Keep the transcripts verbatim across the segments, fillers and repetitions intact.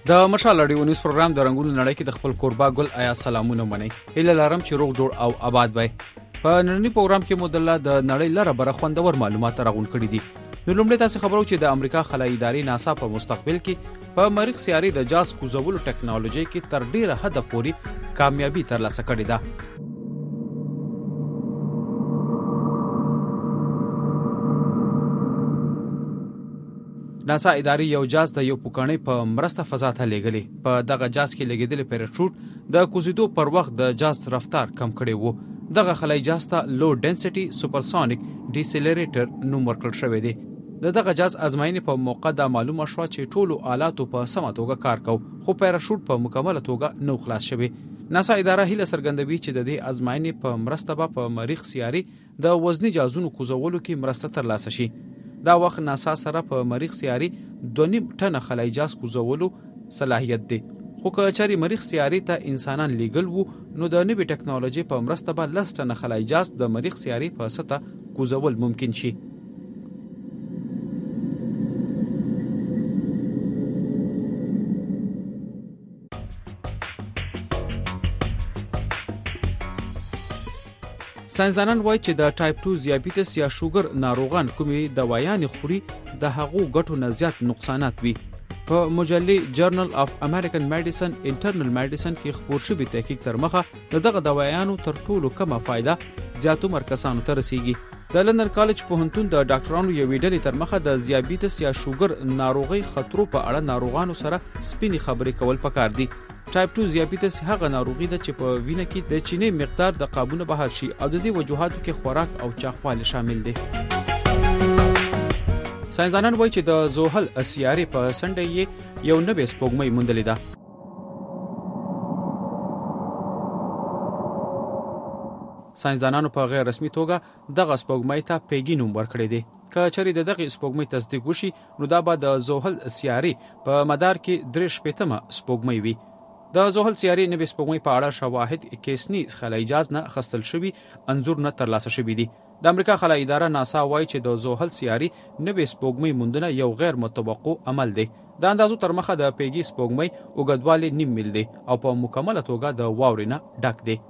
د مشال رادیو نیوز پروګرام د رنگونو نړۍ کې د خپل کوربا ګل آیا سلامونه منئ. هیله لرم چې روغ جوړ او آباد وئ. په نننی پروګرام کې مدله د نړۍ لره بره خوندور معلومات راغون کړي دي. نو لومړی تاسو خبرو چې د امریکا خلایي ادارې ناسا په مستقبل کې په مریخ سیاري د جاز کوزولو ټکنالوژي کې تر ډیره حد پورې کامیابی ترلاسه کړې ده. ناسا ادارې یو جاز د یو پوکاڼې په مرسته فضا ته لیږلی. په دغه جاز کې لګېدلی پیراچوټ د کوزیدو پر وخت د جاز رفتار کم کړی وو. دغه خلایي جاز ته لو ډنسټي سوپرسونیک ډیسیلریټر نوم ورکړل شوی دی. د دغه جاز ازمایښتې په موقع دا معلومه شوه چې ټولو آلاتو په سمه توګه کار کو، خو پیراچوټ په مکمله توګه نو خلاص شوی. ناسا اداره هیله څرګندوي چې د دې ازمایښتې په مرسته به په مریخ سیاري د وزني جازونو کوزولو کې مرسته ترلاسه شي. دا وخت ناسا سره په مریخ سیاري دوه نیم ټنه خلایي جاز کوزولو صلاحیت دی. خو که چاري مریخ سیاري ته انسانان لیږل وو نو د نوې ټکنالوژي په مرسته به لس ټنه خلایي جاز د مریخ سیاري په سطحه کوزول ممکن شي. ساينسدانان وایي چې د ټایپ ټو ذیابیطس یا شوګر ناروغان کومې دوايانې خوري د هغو ګټو نه زیات نقصانات وي. په مجلې جرنل اف امریکن میډیسن انټرنل میډیسن کې خپور شوی تحقیق تر مخه د دغه دوايانو تر ټولو کمه فایده زیاتو مرکزانو ته رسیږي. د لندن کالج پوهنتون د ډاکټرانو یوې ډلې تر مخه د ذیابیطس یا شوګر ناروغي خطرو په اړه ناروغانو سره سپینې خبرې کول پکار دي. ټایپ ټو ذیابیطس هغه ناروغي ده چې په وینه کې د چینې مقدار د قابونه بهر شي او د دې وجوهاتو کې خوراک او چاغوالی شامل دي. ساينسدانان وایي چې د زحل سیارې په سنډه یې یو نوې سپوږمۍ موندلې ده. ساينسدانانو په غیر رسمي توګه دغه سپوږمۍ ته پیګي نوم ورکړی دی. که چېرې د دغه سپوږمۍ تصدیق وشي نو دا به د زحل سیارې په مدار کې درې شپېتمه سپوږمۍ وي. د زحل سیارې نوې سپوږمۍ په اړه شواهد کیسني خلایي جاز نه اخیستل شوي انځور نه ترلاسه شوي دي. د امریکا خلایي اداره ناسا وایي چې د زحل سیارې نوې سپوږمۍ موندنه یو غیر متوقع عمل دی. د اندازو تر مخه د پیګي سپوږمۍ اوږدوالی نیم میل دی او په مکمله توګه د واورې نه ډک دی.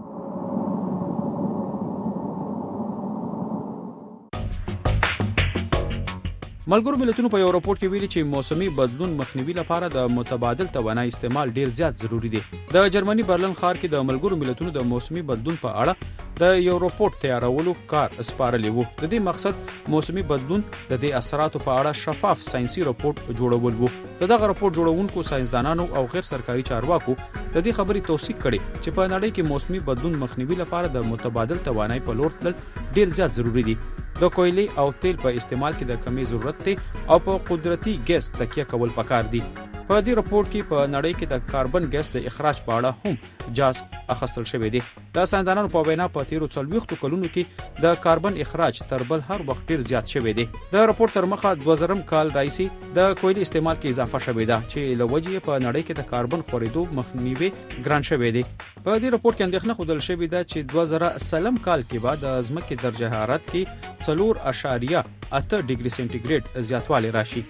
ملګرو ملتونو په یو راپور کې ویلي چې موسمي بدلون مخنیوي لپاره د متبادل توانایي استعمال ډیر زیات ضروری دی. د جرمني برلن ښار کې د ملګرو ملتونو د موسمي بدلون په اړه د یو راپور تیارولو کار سپارلی وو. د دې مقصد موسمي بدلون د دې اثراتو په اړه شفاف ساينسي راپور جوړول وو. دغه راپور جوړونکو ساينسدانانو او غیر سرکاري چارواکو د دې خبرې توثیق کړي چې په نړۍ کې موسمي بدلون مخنیوي لپاره د متبادل توانایي په لور تلل ډیر زیات ضروری دی. د کویلې او تیل په استعمال کې د کمی ضرورت دی او په قدرتي ګیس تکیه کول پکار دي. په دې راپور کې په نړۍ کې د کاربن ګیس د اخراج په اړه هم جاز اخیستل شوی دی. د ساينسدانانو په وینا په تیرو څلوېښتو کلونو کې د کاربن اخراج تر بل هر وخت ډیر زیات شوی دی. د راپور تر مخه دوه زرم کال راځي د کویلې استعمال کې اضافه شوی ده چې له وجې په نړۍ کې د کاربن خورېدو مخنیوي ګران شوی دی. په دې راپور کې اندېښنه ښودل شوې ده چې دوه زره سلم کال کې به د ځمکې درجه حرارت کې څلور اعشاریه اته ډیګري سنټیګریډ زیاتوالی راشي.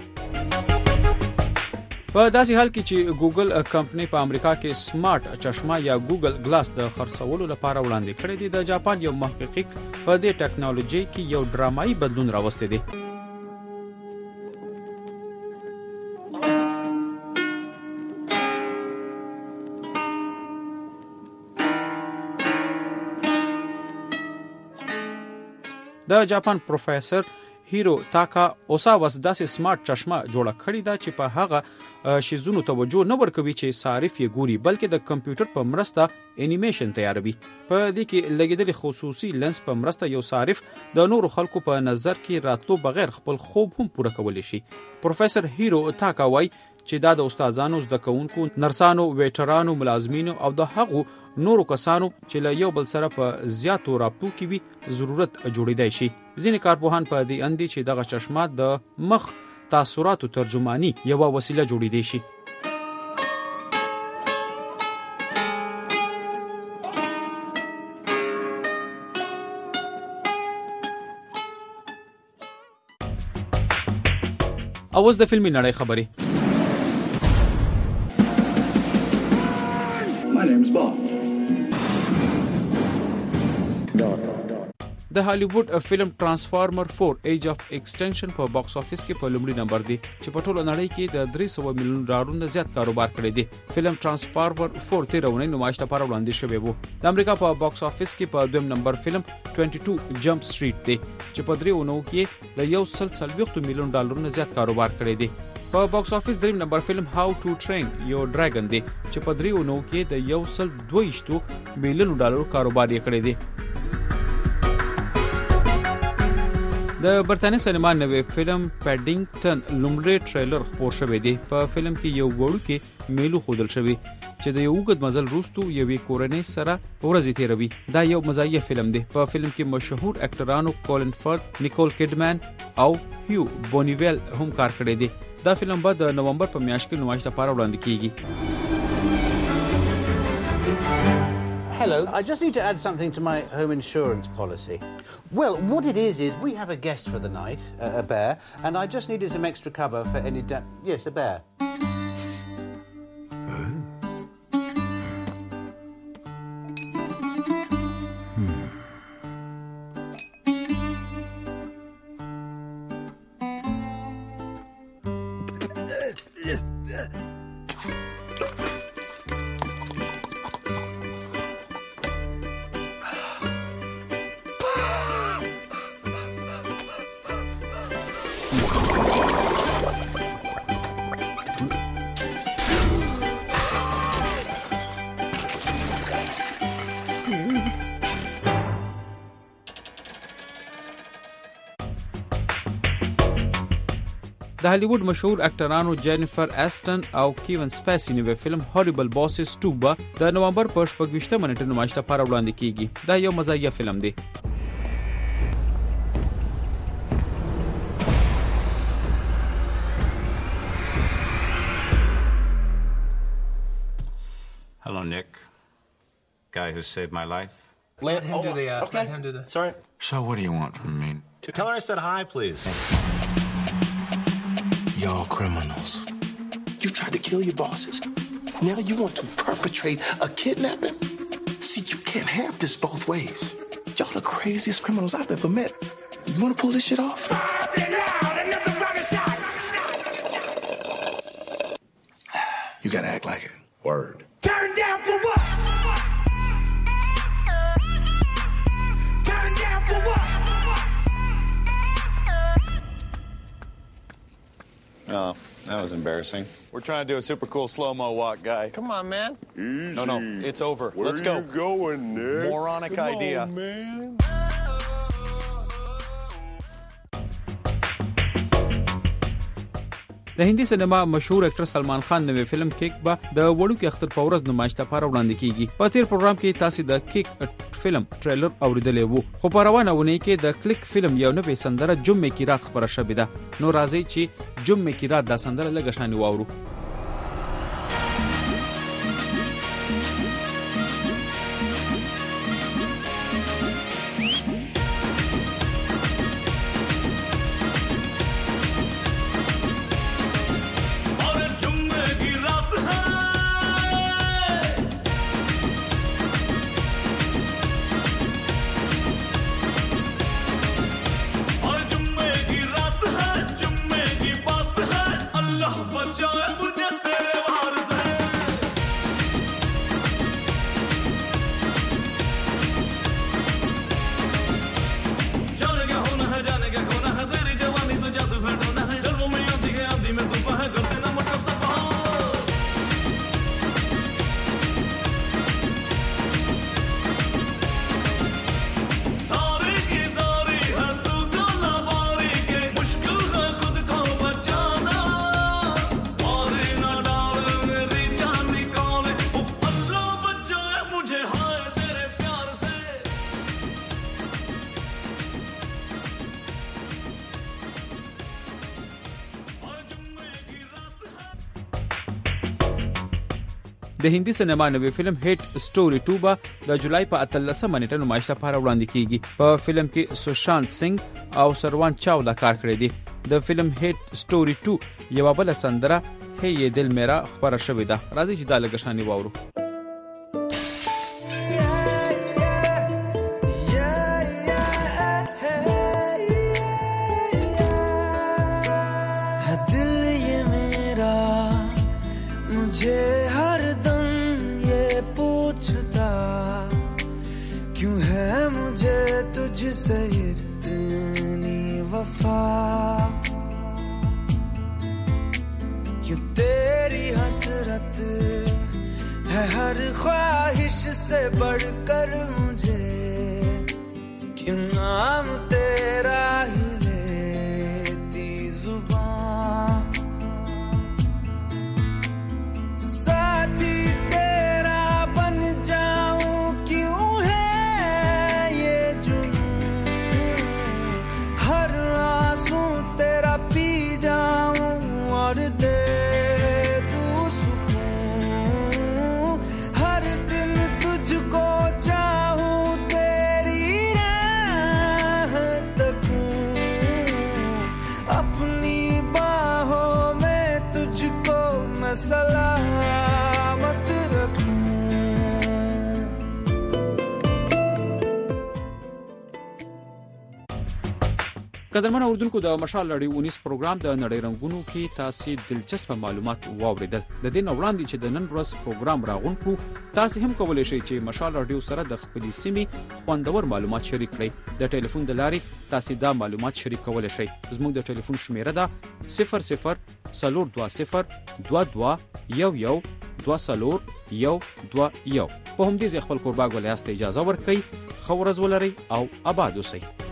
په داسې حال کې چې ګوګل کمپنۍ په امریکا کې سمارټ چشمه یا ګوګل ګلاس د خرڅولو لپاره وړاندې کړی دی، د جاپان یو محقق په دې ټکنالوژي کې یو ډرامایي بدلون راوستی دی. د جاپان پروفیسور هیرو تاکا اوساواس داسې سمارټ چشمه جوړه کړې ده چې په هغه شیزونو توجه نه ورکوي چې صارف یې ګوري، بلکې د کمپیوټر په مرسته انیمیشن تیاروي. په دې کې لګیدلې خصوصي لنس په مرسته یو صارف د نورو خلکو په نظر کې راتلو بغیر خپل خوب هم پوره کولی شي. پروفیسور هیرو تاکا وایي چې دا د استادانو، زده کوونکو، نرسانو، ویټرانو، ملازمینو او د هغو نورو کسانو چې له یو بل سره په زیاتو رابطو کې وي ضرورت جوړیدای شي. ځینې کارپوهان په دې اند دي چې دغه چشمه د مخ تاثراتو ترجمانی یوه وسیله جوړیدای شي. اوس د فلمي نړۍ خبرې. د هالیوډ فلم ترانسفارمر فور ایج اف ایکسټنشن په باکس افیس کې په لومړي نمبر دی چې په ټوله نړۍ کې د درې سوه میلیون ډالرونو زیات کاروبار کړی دی. فلم ترانسفارمر فور تیر اونۍ نمایش لپاره وړاندې شوی وو. د امریکا په باکس افیس کې په دویم نمبر فلم بائیس جمپ سټریټ دی چې په درې اونو کې د یو سل څلوېښت میلیون ډالرونو زیات کاروبار کړی دی. په باکس افیس دریم نمبر فلم هاو ټو ټرین یور ډراګن دی چې په درې اونو کې د یو سل دوه میلیون ډالرو کاروبار یې کړی دی. د برتانیې سینما نوې فلم پیډینګټن لومړی ټریلر خپور شوی دی. په فلم کې یو وړوکی میلو ښودل شوی چې د یو اوږد مزل وروسته یوې کورنۍ سره ورځې تیروي. دا یو مزاحیه فلم دی. په فلم کې مشهور اکټرانو کولن فرت، نیکول کیډمن او هیو بونیویل هم کار کړی دی. دا فلم به د نومبر په میاشت کې نمایش لپاره وړاندې کیږي. Hello, I just need to add something to my home insurance policy. Well, what it is is we have a guest for the night, uh, a bear, and I just needed some extra cover for any da- yes, a bear. د هالیوډ مشهور اکټرانو جینیفر اسټن او کیون سپیسی نوې فلم هوریبل باسز ټو به د نومبر په شپږویشتمه نیټه نمایش لپاره وړاندې کیږي. دا یو مزاحیه فلم دی. Hello, Nick. Guy who saved my life. Let him Oh, do the uh, okay. let him do the Sorry. So what do you want from me? Tell her I said hi, please. Y'all criminals. You tried to kill your bosses. Now you want to perpetrate a kidnapping? See, you can't have this both ways. Y'all the craziest criminals I've ever met. You want to pull this shit off? You gotta act like it. Word. Turn down for what? Turn down for what? Oh, that was embarrassing. We're trying to do a super cool slow-mo walk, guy. Come on, man. Easy. No, no, it's over. Where Let's go. you going, Nick? Moronic Come idea. on, man. د هندي سینما مشهور اکټر سلمان خان نوې فلم کیک به د وړوکي اختر په ورځ نمایش لپاره وړاندې کیږي. په تیر پروګرام کې تاسو د کیک فلم ټریلر اوریدلې وو، خو په روانه ونې کې د کلیک فلم یو نوې سندره جمعې کې رات خبره شوې ده. نو راځي چې جمعې کې رات دا سندره لږه شانې واورو. د هندي سینما نوې فلم هیټ سټوري ټو به د جولای په اتلسمه نیټه نمایش لپاره وړاندې کیږي. په فلم کې سوشانت سنگ او سروان چاولا کار کړی دی. د فلم هیټ سټوري ټو یو بل سندره هي دل میرا خبره شوې ده. راځي چې دا لږه شانې واورو. Yeah, yeah, yeah, yeah. तुझसे इतनी वफा, क्यों तेरी हसरत है हर ख्वाहिश से बढ़कर मुझे, क्यों नाम तेरा ही लेती जुबान, साथी तेरा बन जाऊं क्यों है ये जुनून, हर आंसू तेरा पी जाऊं और दे दूं सुकून, हर दिन तुझको चाहूं तेरी राह तकूं, अपनी बाहों में तुझको मैं सलामत रखूं। قدرمن اوردونکو د مشال لړۍ ونیس پروګرام د نړۍ رنگونو کې تاسو دلچسپ معلومات واوریدل. د دې وړاندې چې د نن ورځ پروګرام راغون کړو، تاسو هم کولای شئ چې مشال رادیو سره د خپلې سیمې خوندور معلومات شریک کړئ. د ټلیفون د لارې تاسو دا معلومات شریک کولای شئ. زموږ د ټلیفون شمیره ده صفر صفر صفر دو صفر دو دو یو یو دو صفر یو دو یو. په همدې ځای خپل کورباګ ولې اجازه ورکړئ. خو ورځ ولرئ او آباد اوسئ.